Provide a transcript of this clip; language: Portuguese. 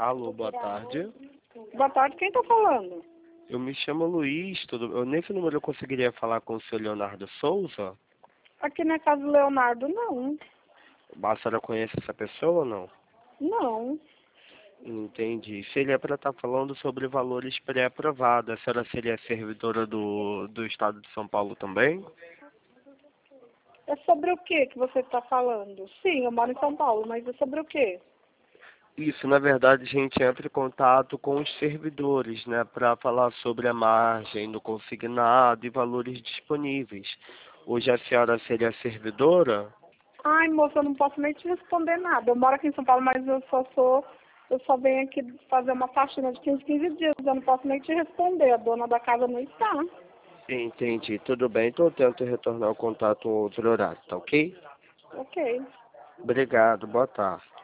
Alô, boa tarde. Boa tarde, quem tá falando? Eu me chamo Luiz, nesse número eu conseguiria falar com o seu Leonardo Souza? Aqui na casa do Leonardo, não. A senhora conhece essa pessoa ou não? Não. Entendi. Seria para estar falando sobre valores pré-aprovados. A senhora seria servidora do Estado de São Paulo também? É sobre o que você está falando? Sim, eu moro em São Paulo, mas é sobre o quê? Isso, na verdade, a gente entra em contato com os servidores, né, para falar sobre a margem do consignado e valores disponíveis. Hoje a senhora seria servidora? Ai, moça, eu não posso nem te responder nada. Eu moro aqui em São Paulo, mas eu só venho aqui fazer uma faxina de 15 dias. Eu não posso nem te responder. A dona da casa não está. Entendi, tudo bem. Então eu tento retornar o contato em outro horário, tá ok? Ok. Obrigado, boa tarde.